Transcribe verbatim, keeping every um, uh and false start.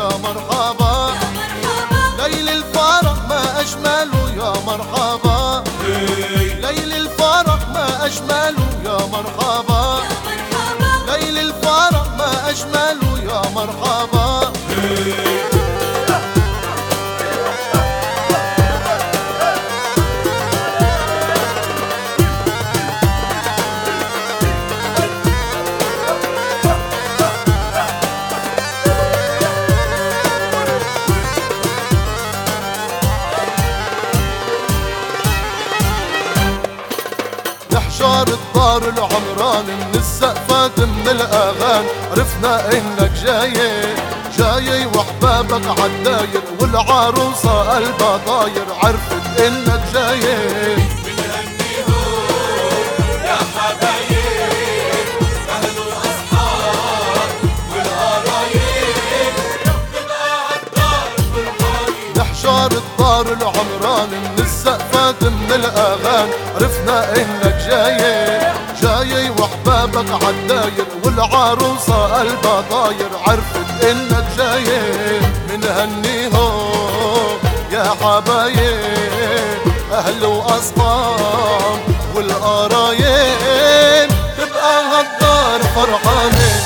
يا مرحبا، ليل الفرح ما أجمله يا مرحبا، ليل الفرح ما أجمله يا مرحبا، ليل الفرح ما أجمله يا مرحبا. نحجار الدار العمران من السقفات من الأغاني، عرفنا إنك جاي جاي وحبابك عالداير، والعروسة قلبها طاير عرفت إنك جاي. بنهنيهم يا حبايب أهل وأصحاب والقرايب، تبقى عالدار فرحانين. نحجار الدار العمران من السقفات من الأغاني، عرفنا إنك جاي جاي وحبابك عالداير، والعروسة قلبها طاير عرفت إنك جاي. منهنيهم يا حبايب أهل وأصحاب والقرايب، تبقى هالدار فرحانة.